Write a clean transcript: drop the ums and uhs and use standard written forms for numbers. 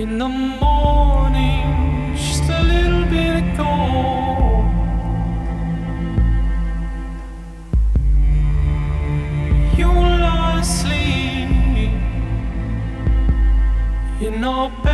In the morning, just a little bit ago, you lie asleep. You know.